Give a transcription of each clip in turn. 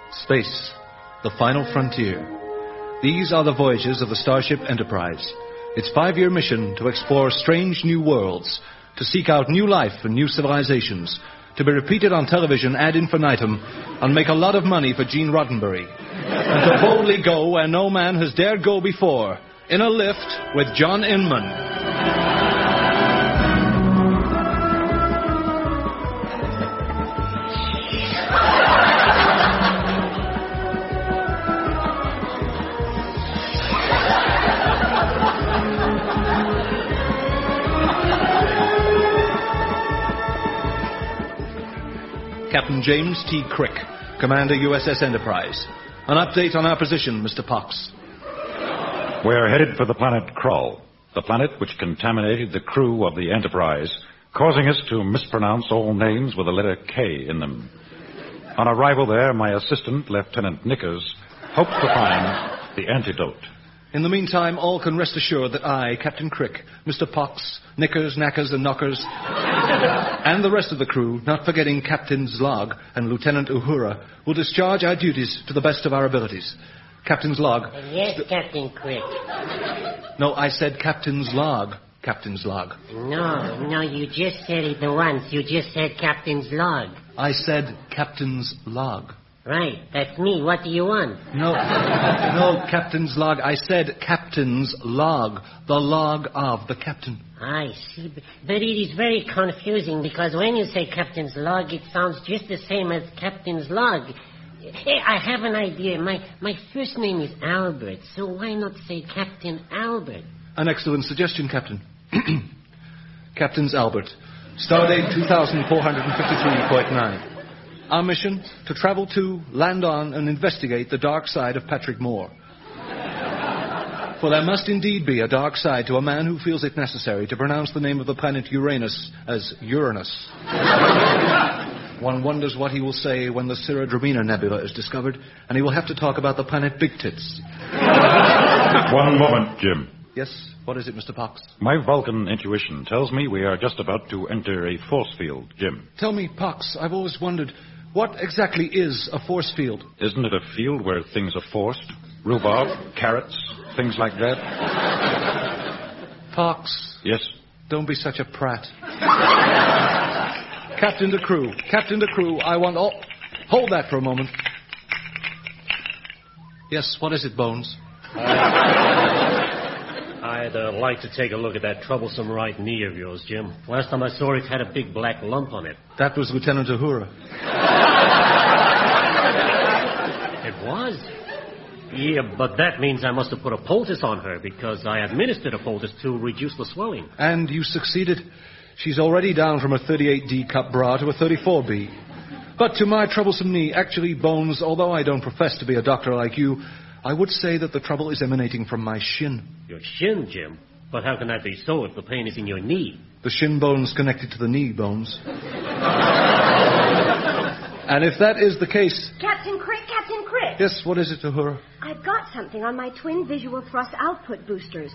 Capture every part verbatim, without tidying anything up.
Space, the final frontier. These are the voyages of the Starship Enterprise. Its five-year mission to explore strange new worlds, to seek out new life and new civilizations, to be repeated on television ad infinitum, and make a lot of money for Gene Roddenberry. And to boldly go where no man has dared go before, in a lift with John Inman. Captain James T. Crick, Commander U S S Enterprise. An update on our position, Mister Pox. We're headed for the planet Krull, the planet which contaminated the crew of the Enterprise, causing us to mispronounce all names with the letter K in them. On arrival there, my assistant, Lieutenant Knickers, hopes to find the antidote. In the meantime, all can rest assured that I, Captain Crick, Mister Pox, Knickers, Knackers, and Knockers, and the rest of the crew, not forgetting Captain Zlog and Lieutenant Uhura, will discharge our duties to the best of our abilities. Captain Zlog... Yes, st- Captain Crick. No, I said Captain Zlog. Captain Zlog. No, no, you just said it once. You just said Captain Zlog. I said Captain's Log. Right, that's me. What do you want? No, no, Captain's Log. I said Captain's Log. The log of the captain. I see. But it is very confusing because when you say Captain's Log, it sounds just the same as Captain's Log. Hey, I have an idea. My my first name is Albert, so why not say Captain Albert? An excellent suggestion, Captain. Captain's Albert. Stardate two thousand four hundred fifty-three point nine. Our mission, to travel to, land on, and investigate the dark side of Patrick Moore. For there must indeed be a dark side to a man who feels it necessary to pronounce the name of the planet Uranus as Uranus. One wonders what he will say when the Syrah Dramina Nebula is discovered, and he will have to talk about the planet Big Tits. One moment, Jim. Yes, what is it, Mister Pox? My Vulcan intuition tells me we are just about to enter a force field, Jim. Tell me, Pox, I've always wondered, what exactly is a force field? Isn't it a field where things are forced? Rhubarb, carrots, things like that? Pox. Yes? Don't be such a prat. Captain to crew. Captain to crew, I want all... Hold that for a moment. Yes, what is it, Bones? I'd uh, like to take a look at that troublesome right knee of yours, Jim. Last time I saw it, it had a big black lump on it. That was Lieutenant Uhura. It was? Yeah, but that means I must have put a poultice on her because I administered a poultice to reduce the swelling. And you succeeded. She's already down from a thirty-eight D cup bra to a thirty-four B. But to my troublesome knee, actually, Bones, although I don't profess to be a doctor like you, I would say that the trouble is emanating from my shin. Your shin, Jim? But how can that be so if the pain is in your knee? The shin bone's connected to the knee bones. And if that is the case... Captain Crick, Captain Crick. Yes, what is it, Uhura? I've got something on my twin visual thrust output boosters.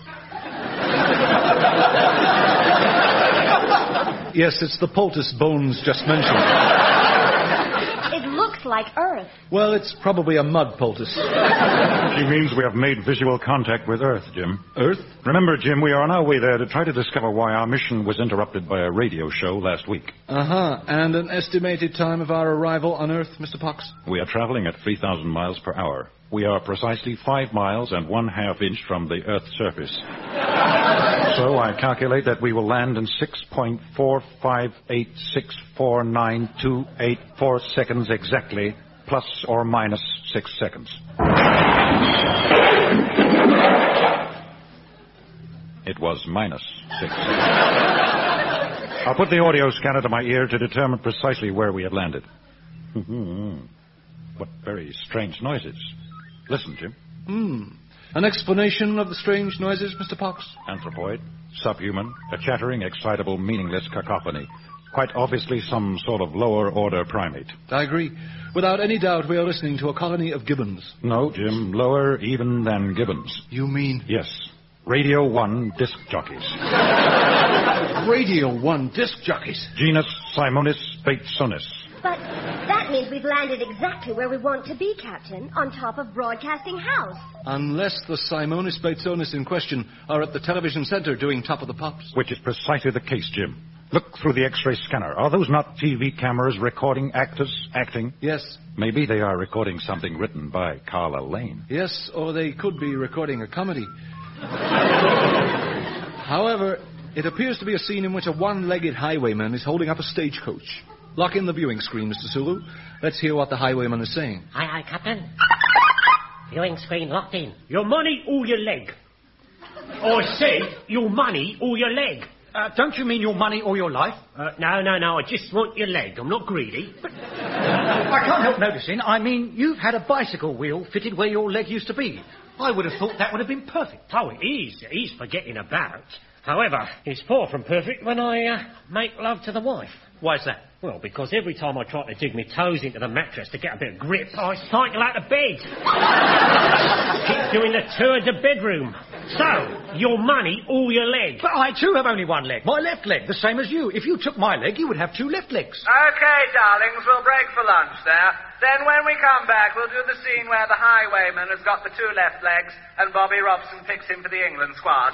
Yes, it's the poultice Bones just mentioned. It looks like Earth. Well, it's probably a mud poultice. She means we have made visual contact with Earth, Jim. Earth? Remember, Jim, we are on our way there to try to discover why our mission was interrupted by a radio show last week. Uh-huh. And an estimated time of our arrival on Earth, Mister Pox? We are traveling at three thousand miles per hour. We are precisely five miles and one half inch from the Earth's surface. So I calculate that we will land in six point four five eight six four nine two eight four seconds exactly, plus or minus six seconds. It was minus six seconds. I'll put the audio scanner to my ear to determine precisely where we had landed. What very strange noises. Listen, Jim. Hmm. An explanation of the strange noises, Mister Pox? Anthropoid, subhuman, a chattering, excitable, meaningless cacophony. Quite obviously some sort of lower-order primate. I agree. Without any doubt, we are listening to a colony of gibbons. No, Jim, lower even than gibbons. You mean? Yes. Radio one disc jockeys. Radio one disc jockeys? Genus Simonis Batesonis. But that means we've landed exactly where we want to be, Captain, on top of Broadcasting House. Unless the Simonis Batesonis in question are at the television centre doing Top of the Pops. Which is precisely the case, Jim. Look through the X-ray scanner. Are those not T V cameras recording actors acting? Yes. Maybe they are recording something written by Carla Lane. Yes, or they could be recording a comedy. However, it appears to be a scene in which a one-legged highwayman is holding up a stagecoach. Lock in the viewing screen, Mister Sulu. Let's hear what the highwayman is saying. Aye, aye, Captain. Viewing screen locked in. Your money or your leg? I said your money or your leg. Uh, don't you mean your money or your life? Uh, no, no, no, I just want your leg. I'm not greedy. I can't help noticing. I mean, you've had a bicycle wheel fitted where your leg used to be. I would have thought that would have been perfect. Oh, it is. It is for getting about. However, it's far from perfect when I uh, make love to the wife. Why's that? Well, because every time I try to dig my toes into the mattress to get a bit of grip, I cycle out of bed. Keep doing the tour of the bedroom. So, your money or your leg? But I too have only one leg. My left leg, the same as you. If you took my leg, you would have two left legs. Okay, darlings, we'll break for lunch there. Then when we come back, we'll do the scene where the highwayman has got the two left legs and Bobby Robson picks him for the England squad.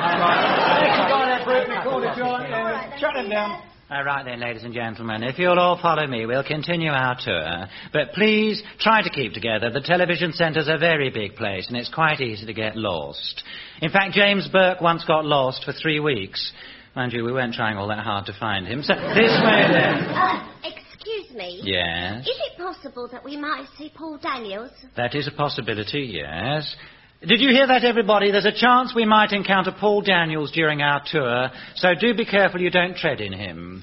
Shut him down. All right then, ladies and gentlemen, if you'll all follow me, we'll continue our tour. But please, try to keep together. The television centre's a very big place, and it's quite easy to get lost. In fact, James Burke once got lost for three weeks. Mind you, we weren't trying all that hard to find him. So, this way then. Uh, excuse me. Yes? Is it possible that we might see Paul Daniels? That is a possibility, yes. Did you hear that, everybody? There's a chance we might encounter Paul Daniels during our tour, so do be careful you don't tread in him.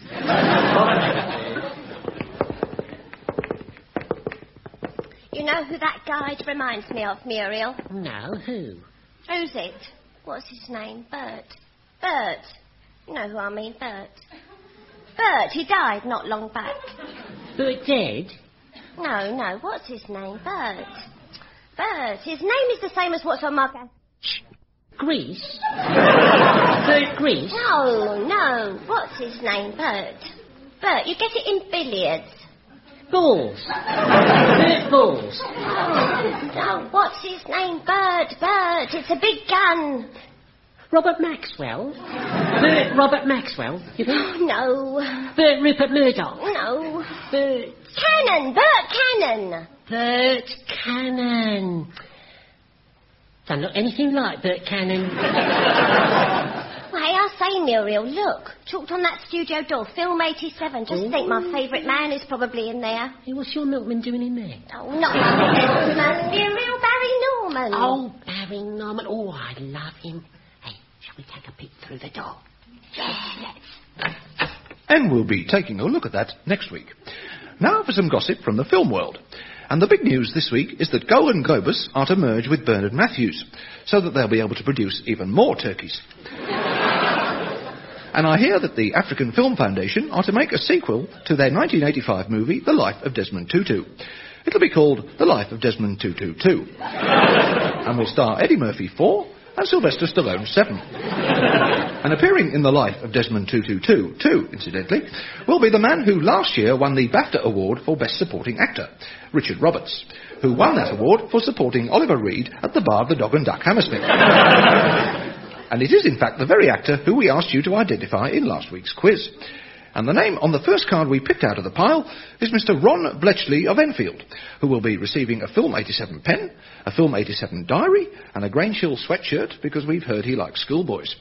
You know who that guide reminds me of, Muriel? No, who? Who's it? What's his name? Bert. Bert. You know who I mean, Bert. Bert, he died not long back. Bert dead? No, no, what's his name? Bert. Bert. His name is the same as what's on my... Grease? Bert Grease? No, no. What's his name? Bert. Bert, you get it in billiards. Balls. Bert Balls. Oh, no, what's his name? Bert, Bert. It's a big gun. Robert Maxwell? Bert Robert Maxwell, you think? Oh, no. Bert Rupert Murdoch? No. Bert... Cannon. Bert Cannon. Bert Cannon. Don't look anything like Bert Cannon. Well, hey, I say, Muriel, look. Chalked on that studio door, film eighty-seven. Just Ooh. think my favourite man is probably in there. Hey, what's your milkman doing in there? Oh, not my milkman. Muriel, Barry Norman. Oh, Barry Norman. Oh, I love him. Hey, shall we take a peek through the door? Yeah, let's. And we'll be taking a look at that next week. Now for some gossip from the film world. And the big news this week is that Golan Globus are to merge with Bernard Matthews, so that they'll be able to produce even more turkeys. And I hear that the African Film Foundation are to make a sequel to their nineteen eighty-five movie, The Life of Desmond Tutu. It'll be called The Life of Desmond Tutu two. And will star Eddie Murphy four and Sylvester Stallone seven. And appearing in The Life of Desmond Tutu two, too, incidentally, will be the man who last year won the BAFTA Award for Best Supporting Actor, Richard Roberts, who won that award for supporting Oliver Reed at the bar of the Dog and Duck Hammersmith. And it is, in fact, the very actor who we asked you to identify in last week's quiz. And the name on the first card we picked out of the pile is Mister Ron Bletchley of Enfield, who will be receiving a Film eighty-seven pen, a Film eighty-seven diary, and a Grange Hill sweatshirt, because we've heard he likes schoolboys.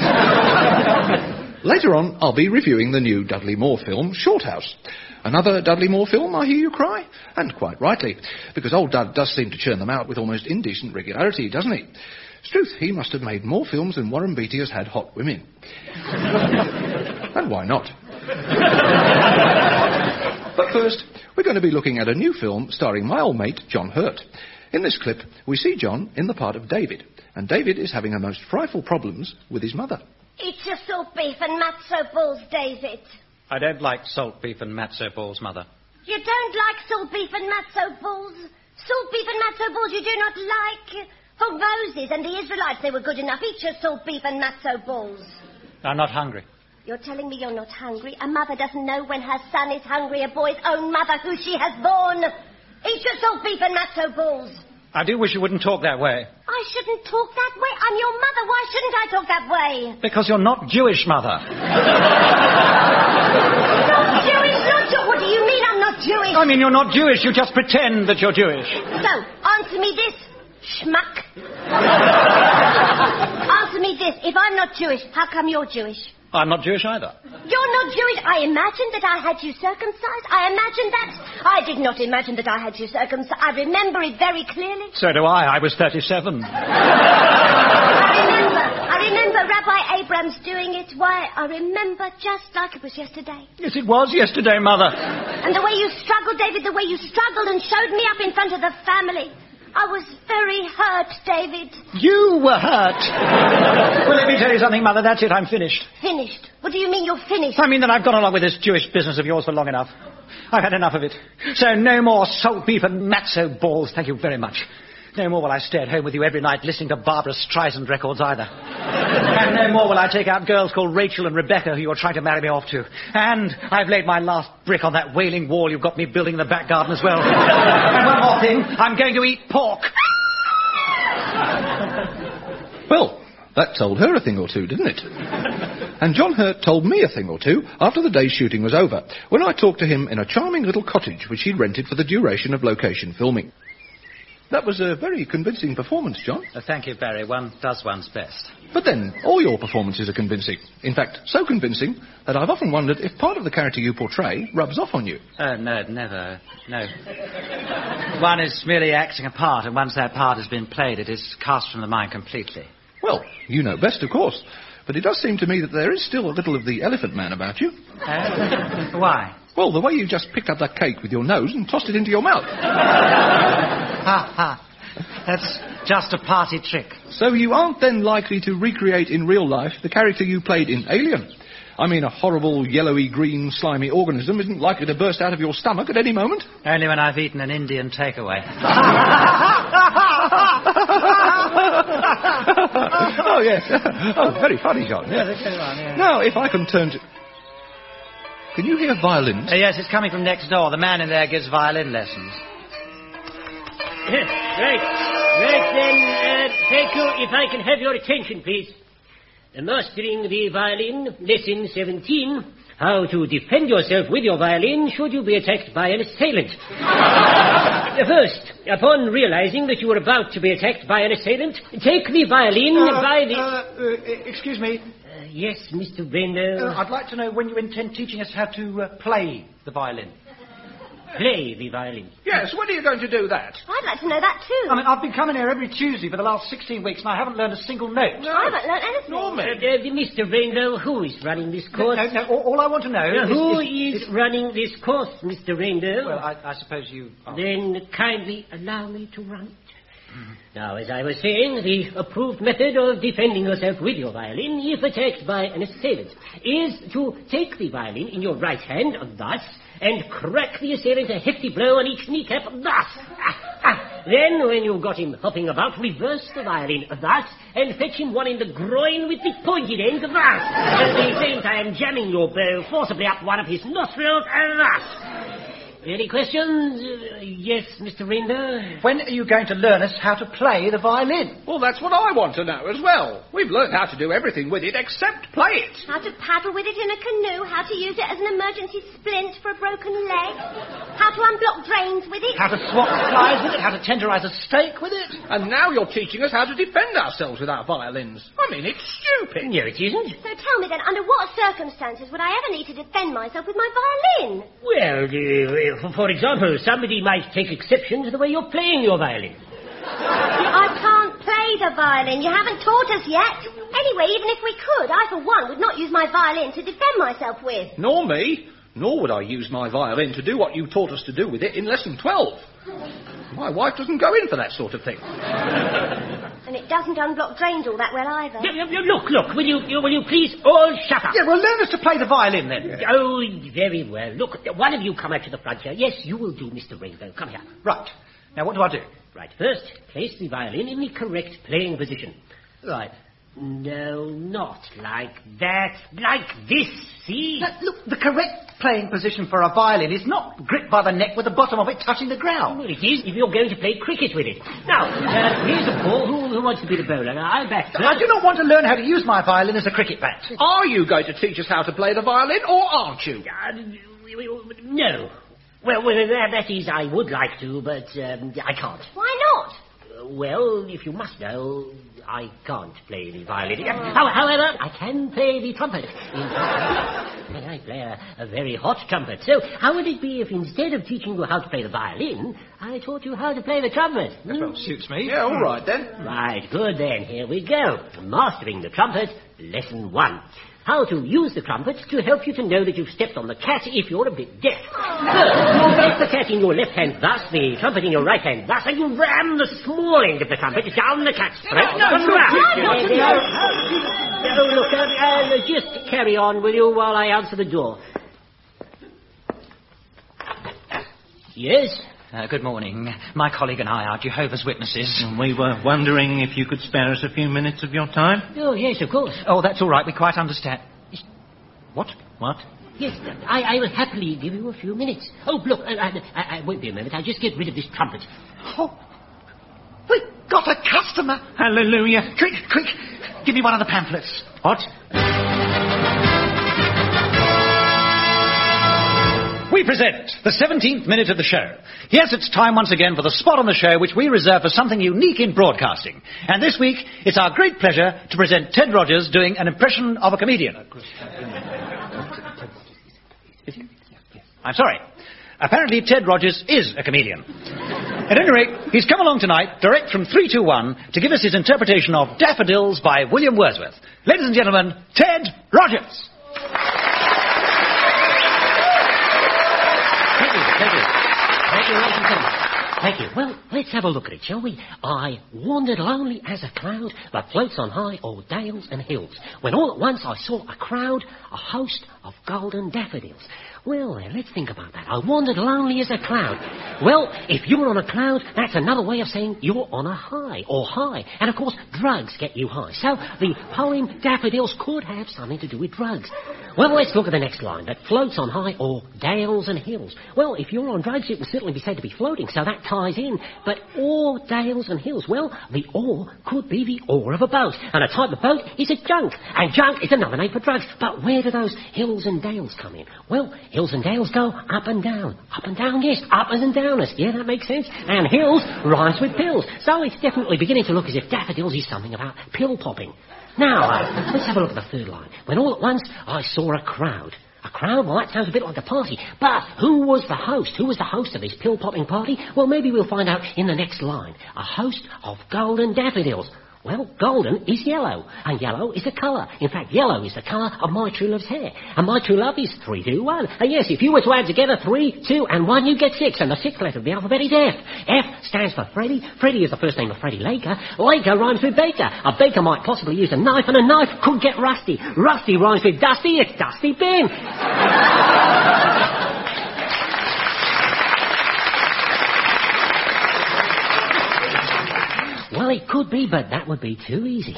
Later on, I'll be reviewing the new Dudley Moore film, Shorthouse. Another Dudley Moore film, I hear you cry? And quite rightly, because old Dud does seem to churn them out with almost indecent regularity, doesn't he? It's truth, he must have made more films than Warren Beatty has had hot women. And why not? But first, we're going to be looking at a new film starring my old mate, John Hurt. In this clip, we see John in the part of David, and David is having a most frightful problems with his mother. Eat your salt beef and matzo balls, David. I don't like salt beef and matzo balls, Mother. You don't like salt beef and matzo balls? Salt beef and matzo balls you do not like? For Moses and the Israelites, they were good enough. Eat your salt beef and matzo balls. I'm not hungry. You're telling me you're not hungry? A mother doesn't know when her son is hungry, a boy's own mother who she has born. Eat your salt beef and matzo balls. I do wish you wouldn't talk that way. I shouldn't talk that way. I'm your mother. Why shouldn't I talk that way? Because you're not Jewish, Mother. Not Jewish, not Jewish. What do you mean I'm not Jewish? I mean, you're not Jewish. You just pretend that you're Jewish. So, answer me this, schmuck. Answer me this. If I'm not Jewish, how come you're Jewish? I'm not Jewish either. You're not Jewish. I imagined that I had you circumcised. I imagined that. I did not imagine that I had you circumcised. I remember it very clearly. So do I. I was thirty-seven. I remember. I remember Rabbi Abrams doing it. Why, I remember just like it was yesterday. Yes, it was yesterday, Mother. And the way you struggled, David, the way you struggled and showed me up in front of the family. I was very hurt, David. You were hurt. Well, let me tell you something, Mother. That's it. I'm finished. Finished? What do you mean you're finished? I mean that I've gone along with this Jewish business of yours for long enough. I've had enough of it. So no more salt beef and matzo balls. Thank you very much. No more will I stay at home with you every night listening to Barbara Streisand records either. And no more will I take out girls called Rachel and Rebecca who you're trying to marry me off to. And I've laid my last brick on that wailing wall you've got me building in the back garden as well. And one more thing, I'm going to eat pork. Well, that told her a thing or two, didn't it? And John Hurt told me a thing or two after the day's shooting was over, when I talked to him in a charming little cottage which he'd rented for the duration of location filming. That was a very convincing performance, John. Uh, thank you, Barry. One does one's best. But then, all your performances are convincing. In fact, so convincing that I've often wondered if part of the character you portray rubs off on you. Uh, no, never. No. One is merely acting a part, and once that part has been played, it is cast from the mind completely. Well, you know best, of course. But it does seem to me that there is still a little of the elephant man about you. Uh, why? Well, the way you just picked up that cake with your nose and tossed it into your mouth. Ha, ha. That's just a party trick. So you aren't then likely to recreate in real life the character you played in Alien? I mean, a horrible, yellowy, green, slimy organism isn't likely to burst out of your stomach at any moment. Only when I've eaten an Indian takeaway. Oh, yes. Oh, very funny, John. Yeah, that's very fun, yeah. Now, if I can turn to... Can you hear violins? Uh, yes, it's coming from next door. The man in there gives violin lessons. Right. Right, then, uh, thank you. If I can have your attention, please. Uh, mastering the violin, lesson seventeen. How to defend yourself with your violin should you be attacked by an assailant. Uh, First, upon realizing that you are about to be attacked by an assailant, take the violin Uh, by the... uh, uh, excuse me. Uh, yes, Mister Brenda. Uh, I'd like to know when you intend teaching us how to uh, play the violin. Play the violin. Yes, when are you going to do that? I'd like to know that too. I mean, I've been coming here every Tuesday for the last sixteen weeks and I haven't learned a single note. I haven't learnt anything. Nor me. Uh, uh, Mister Brenda, who is running this No, course? no, no, all, all I want to know Uh, is... who is, is running this course, Mister Brenda? Well, I, I suppose you... Are. Then kindly allow me to run it. Now, as I was saying, the approved method of defending yourself with your violin, if attacked by an assailant, is to take the violin in your right hand, thus, and crack the assailant a hefty blow on each kneecap, thus. Ah, ah. Then, when you've got him hopping about, reverse the violin, thus, and fetch him one in the groin with the pointed end, thus. At the same time, jamming your bow forcibly up one of his nostrils, thus. Any questions? Uh, yes, Mister Rinder? When are you going to learn us how to play the violin? Well, that's what I want to know as well. We've learned how to do everything with it except play it. How to paddle with it in a canoe, how to use it as an emergency splint for a broken leg, how to unblock drains with it. How to swap flies with it? How to tenderize a steak with it? And now you're teaching us how to defend ourselves with our violins. I mean, it's stupid. No, it isn't. So tell me then, under what circumstances would I ever need to defend myself with my violin? Well, uh, for example, somebody might take exception to the way you're playing your violin. I can't play the violin. You haven't taught us yet. Anyway, even if we could, I for one would not use my violin to defend myself with. Nor me. Nor would I use my violin to do what you taught us to do with it in lesson twelve. My wife doesn't go in for that sort of thing. And it doesn't unblock drains all that well either. Yeah, yeah, yeah, Look, look, will you, you, will you please all shut up? Yeah, well, learn us to play the violin then. Oh, very well. Look, one of you come out to the front here. Yes, you will do, Mister Rainbow. Come here. Right. Now, what do I do? Right, first, place the violin in the correct playing position. Right. No, not like that. Like this, see? Now, look, the correct playing position for a violin is not gripped by the neck with the bottom of it touching the ground. Well, it is if you're going to play cricket with it. Now, uh, here's a ball. Who, who wants to be the bowler? Now, I'll bat first. I do not want to learn how to use my violin as a cricket bat. Are you going to teach us how to play the violin, or aren't you? Uh, no. Well, well that, that is, I would like to, but um, I can't. Why not? Uh, well, if you must know, I can't play the violin. Uh, how, however, I can play the trumpet. In fact, I play a, a very hot trumpet. So, how would it be if instead of teaching you how to play the violin, I taught you how to play the trumpet? That well suits me. Yeah, all right then. Right, good then. Here we go. Mastering the trumpet, lesson one. How to use the trumpet to help you to know that you've stepped on the cat if you're a bit deaf. First, you place the cat in your left hand thus, the trumpet in your right hand thus, and you ram the small end of the trumpet down the cat's throat. No, no, no, no, no. Oh, look, uh, uh, just carry on, will you, while I answer the door. Yes? Uh, good morning. My colleague and I are Jehovah's Witnesses. We were wondering if you could spare us a few minutes of your time. Oh, yes, of course. Oh, that's all right. We quite understand. What? What? Yes, I, I will happily give you a few minutes. Oh, look, I, I, I, I won't be a moment. I'll just get rid of this trumpet. Oh, we've got a customer. Hallelujah. Quick, quick, give me one of the pamphlets. What? We present the seventeenth minute of the show. Yes, it's time once again for the spot on the show which we reserve for something unique in broadcasting. And this week, it's our great pleasure to present Ted Rogers doing an impression of a comedian. I'm sorry. Apparently, Ted Rogers is a comedian. At any rate, he's come along tonight, direct from three two one, to give us his interpretation of Daffodils by William Wordsworth. Ladies and gentlemen, Ted Rogers. Thank you, thank you. Thank you, ladies and gentlemen. Thank you. Well, let's have a look at it, shall we? I wandered lonely as a cloud that floats on high o'er dales and hills, when all at once I saw a crowd, a host of golden daffodils. Well, then, let's think about that. I wandered lonely as a cloud. Well, if you're on a cloud, that's another way of saying you're on a high, or high. And, of course, drugs get you high. So the poem Daffodils could have something to do with drugs. Well, let's look at the next line. That floats on high, or dales and hills. Well, if you're on drugs, it will certainly be said to be floating, so that ties in. But or dales and hills, well, the oar could be the oar of a boat. And a type of boat is a junk. And junk is another name for drugs. But where do those hills and dales come in? Well, hills and dales go up and down. Up and down, yes. Uppers and downers. Yeah, that makes sense. And hills rhymes with pills. So it's definitely beginning to look as if daffodils is something about pill popping. Now, uh, let's have a look at the third line. When all at once I saw a crowd. A crowd? Well, that sounds a bit like a party. But who was the host? Who was the host of this pill-popping party? Well, maybe we'll find out in the next line. A host of golden daffodils. Well, golden is yellow, and yellow is a colour. In fact, yellow is the colour of my true love's hair. And my true love is three, two, one. And yes, if you were to add together three, two, and one, you get six. And the sixth letter of the alphabet is F. F stands for Freddie. Freddie is the first name of Freddie Laker. Laker rhymes with baker. A baker might possibly use a knife, and a knife could get rusty. Rusty rhymes with dusty. It's Dusty Bin. Well, it could be, but that would be too easy.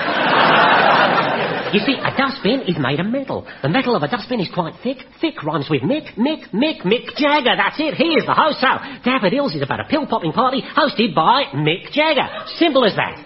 You see, a dustbin is made of metal. The metal of a dustbin is quite thick. Thick rhymes with Mick, Mick, Mick, Mick Jagger. That's it. He is the host. So, Daffodils is about a pill-popping party hosted by Mick Jagger. Simple as that.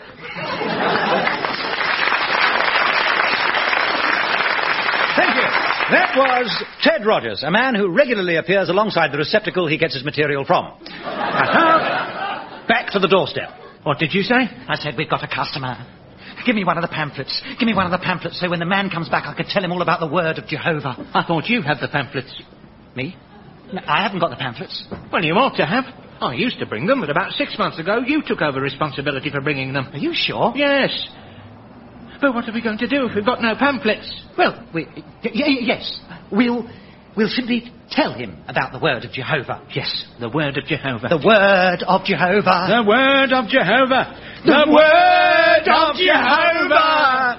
Thank you. That was Ted Rogers, a man who regularly appears alongside the receptacle he gets his material from. And now, back to the doorstep. What did you say? I said we've got a customer. Give me one of the pamphlets. Give me one of the pamphlets so when the man comes back I could tell him all about the word of Jehovah. I thought you had the pamphlets. Me? No, I haven't got the pamphlets. Well, you ought to have. I used to bring them, but about six months ago you took over responsibility for bringing them. Are you sure? Yes. But what are we going to do if we've got no pamphlets? Well, we... Y- y- yes. We'll... We'll simply tell him about the word of Jehovah. Yes, the word of Jehovah. The word of Jehovah. The word of Jehovah. The, the word of Jehovah.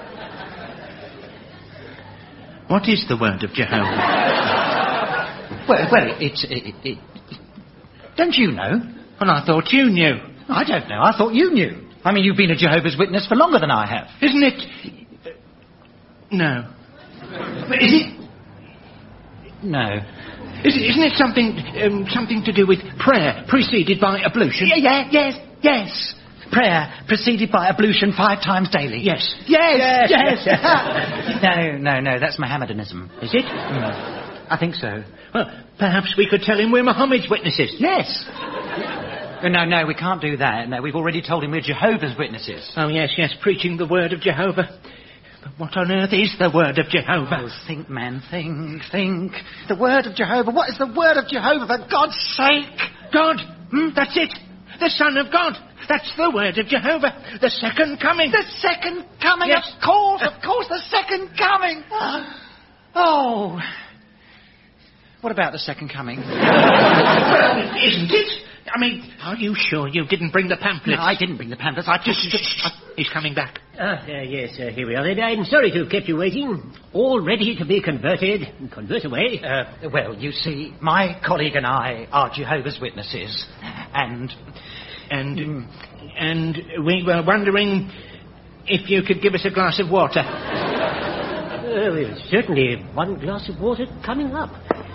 What is the word of Jehovah? well, well, it's... It, it, it, don't you know? Well, I thought you knew. I don't know. I thought you knew. I mean, you've been a Jehovah's Witness for longer than I have. Isn't it... No. But is it... No. Is, isn't it something um, something to do with prayer preceded by ablution? Yeah, yeah, yes, yes. Prayer preceded by ablution five times daily. Yes. Yes, yes. yes. no, no, no, that's Mohammedanism. Is it? Mm. I think so. Well, perhaps we could tell him we're Muhammad's witnesses. Yes. No, no, we can't do that. No, we've already told him we're Jehovah's Witnesses. Oh, yes, yes, preaching the word of Jehovah. But what on earth is the word of Jehovah? Oh, think, man, think, think. The word of Jehovah. What is the word of Jehovah, for God's sake? God. Hmm? That's it. The Son of God. That's the word of Jehovah. The second coming. The second coming, yes. Of course, of course, the second coming. Oh. What about the second coming? Isn't it? I mean, are you sure you didn't bring the pamphlets? No, I didn't bring the pamphlets. I just... He's coming back. Ah, uh, yes, uh, here we are then. I'm sorry to have kept you waiting. All ready to be converted. Convert away. Uh, well, you see, my colleague and I are Jehovah's Witnesses. And... And... Mm. And we were wondering if you could give us a glass of water. Uh, well, certainly one glass of water coming up.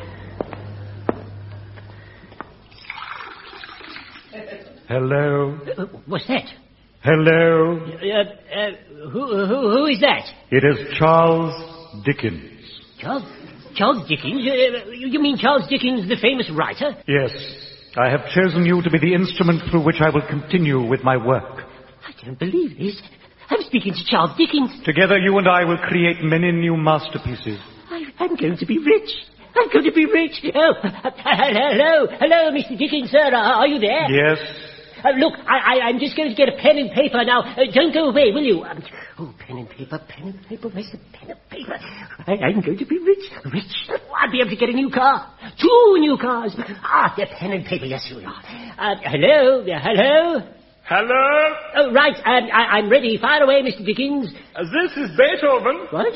Hello. Uh, what's that? Hello. Uh, uh, who, who, who is that? It is Charles Dickens. Charles, Charles Dickens? Uh, you mean Charles Dickens, the famous writer? Yes. I have chosen you to be the instrument through which I will continue with my work. I don't believe this. I'm speaking to Charles Dickens. Together you and I will create many new masterpieces. I, I'm going to be rich. I'm going to be rich. Oh, uh, hello, hello, Mister Dickens, sir. Are, are you there? Yes. Uh, look, I, I, I'm just going to get a pen and paper now. Uh, don't go away, will you? Um, oh, pen and paper, pen and paper. Where's the pen and paper? I, I'm going to be rich, rich. I'll be able to get a new car. Two new cars. Ah, the pen and paper. Yes, you are. Uh, hello, uh, hello. Hello? Oh, right. Um, I, I'm ready. Fire away, Mister Dickens. Uh, this is Beethoven. What?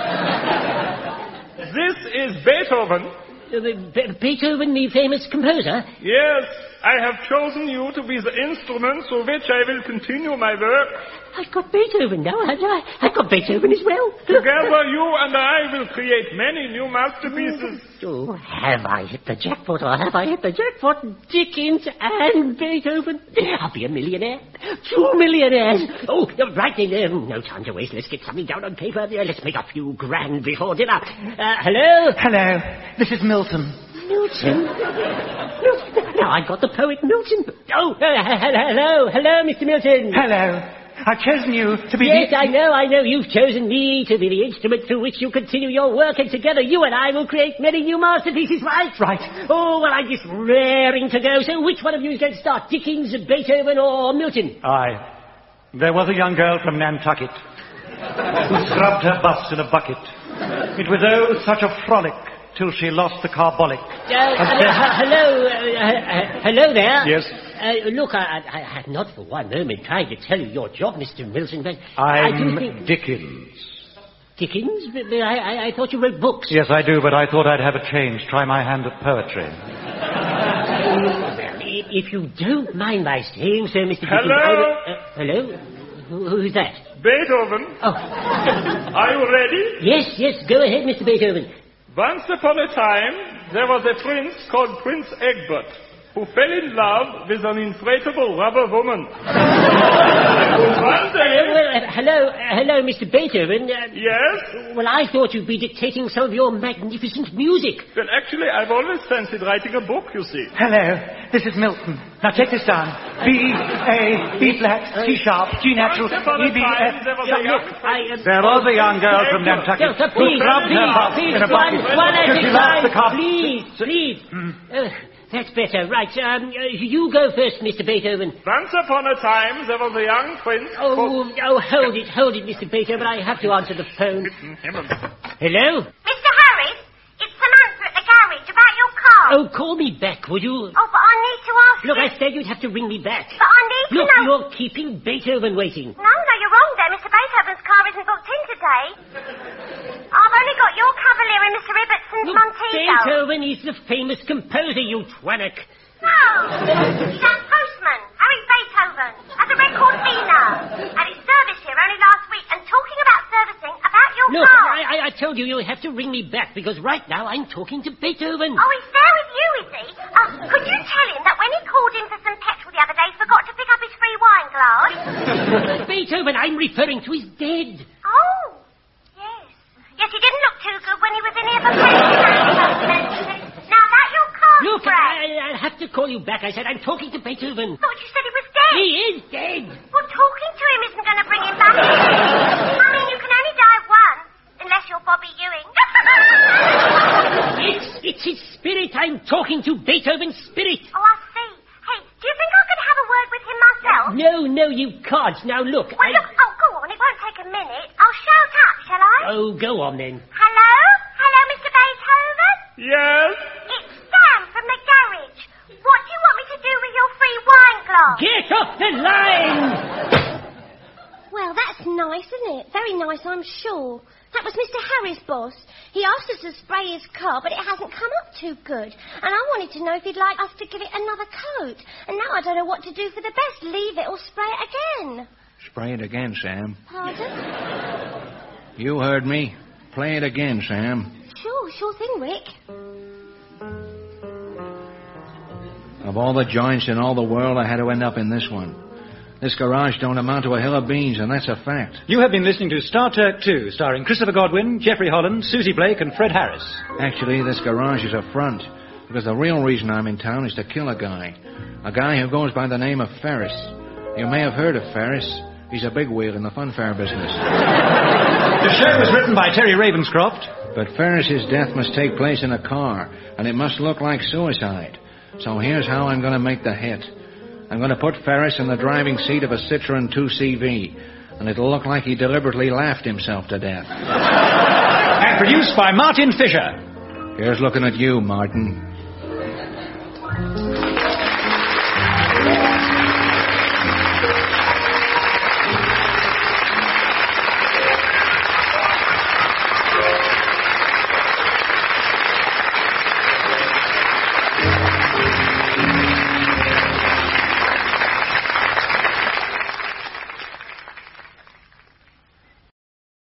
This is Beethoven. Uh, Be- Beethoven, the famous composer? Yes. I have chosen you to be the instrument through which I will continue my work. I've got Beethoven now, haven't I? I've got Beethoven as well. Together you and I will create many new masterpieces. Oh, have I hit the jackpot or have I hit the jackpot? Dickens and Beethoven. I'll be a millionaire. Two millionaires. Oh, right then. Um, no time to waste. Let's get something down on paper. Uh, let's make a few grand before dinner. Uh, hello? Hello. This is Milton. Milton? Milton? Now I've got the poet Milton. Oh, uh, hello, hello, Mister Milton. Hello. I've chosen you to be Yes, the... I know, I know. You've chosen me to be the instrument through which you continue your work, and together you and I will create many new masterpieces, right? Right. Oh, well, I'm just raring to go. So which one of you is going to start, Dickens, Beethoven, or Milton? Aye. There was a young girl from Nantucket who scrubbed her bust in a bucket. It was, oh, such a frolic, till she lost the carbolic. Uh, uh, hello, uh, uh, hello there. Yes? Uh, look, I, I, I have not for one moment tried to tell you your job, Mister Milton, but I'm I do think... Dickens. Dickens? But, but I, I, I thought you wrote books. Yes, I do, but I thought I'd have a change. Try my hand at poetry. Well, if you don't mind my saying so, Mister Dickens... Hello? I will, uh, hello? Who, who's that? Beethoven. Oh. Are you ready? Yes, yes, go ahead, Mister Beethoven. Once upon a time, there was a prince called Prince Egbert, who fell in love with an inflatable rubber woman. One day... Uh, well, uh, hello, uh, hello, Mister Beethoven. Uh, Yes? Well, I thought you'd be dictating some of your magnificent music. Well, actually, I've always fancied writing a book, you see. Hello. This is Milton. Now take this down. B, A, B flat, C sharp, G natural, Once upon a E, B, time, F... there was No, a look, young I... Uh, There was a young girl from No, Nantucket sir, who please, scrubbed her please, bust please, in a one, bucket one at till a she lost the time. carb... Please, please. Uh, that's better. Right, um, uh, you go first, Mister Beethoven. Once upon a time, there was a young prince Oh, called... oh, hold it, hold it, Mister Beethoven. I have to answer the phone. Hello? Mister Harris, it's Samantha at the garage about your car. Oh, call me back, would you? Oh, but I need to ask Look, you... I said you'd have to ring me back. But I need Look, to know... you're keeping Beethoven waiting. No, no, you're wrong there. Mister Beethoven's car isn't booked in today. I've only got your Cavalier and Mister Ibbetson's Look, Montego. Beethoven is the famous composer, you twanic. No. He's our postman, Harry Beethoven. Has a record B number. I, I told you you'll have to ring me back, because right now I'm talking to Beethoven. Oh, he's there with you, is he? Uh, could you tell him that when he called in for some petrol the other day, he forgot to pick up his free wine glass? Beethoven, I'm referring to his dead. Oh, yes. Yes, he didn't look too good when he was in here for petrol. Now, that your card, Look, Fred. I, I'll have to call you back. I said I'm talking to Beethoven. Thought you said he was dead. He is dead. Well, talking to him isn't going to bring him back. I mean, you can only die once, unless you're Bobby Ewing. It's, it's his spirit. I'm talking to Beethoven's spirit. Oh, I see. Hey, do you think I could have a word with him myself? No, no, you can't. Now, look. Well, I... look, oh, go on. It won't take a minute. I'll shout up, shall I? Oh, go on, then. Hello? Hello, Mister Beethoven? Yes? It's Sam from the garage. What do you want me to do with your free wine glass? Get off the line! Well, that's nice, isn't it? Very nice, I'm sure. That was Mister Harris, boss. He asked us to spray his car, but it hasn't come up too good. And I wanted to know if he'd like us to give it another coat. And now I don't know what to do for the best. Leave it or spray it again. Spray it again, Sam. Pardon? You heard me. Play it again, Sam. Sure, sure thing, Rick. Of all the joints in all the world, I had to end up in this one. This garage don't amount to a hill of beans, and that's a fact. You have been listening to Star Trek two, starring Christopher Godwin, Jeffrey Holland, Susie Blake, and Fred Harris. Actually, this garage is a front, because the real reason I'm in town is to kill a guy. A guy who goes by the name of Ferris. You may have heard of Ferris. He's a bigwig in the funfair business. The show was written by Terry Ravenscroft. But Ferris's death must take place in a car, and it must look like suicide. So here's how I'm going to make the hit. I'm going to put Ferris in the driving seat of a Citroen two C V, and it'll look like he deliberately laughed himself to death. And produced by Martin Fisher. Here's looking at you, Martin.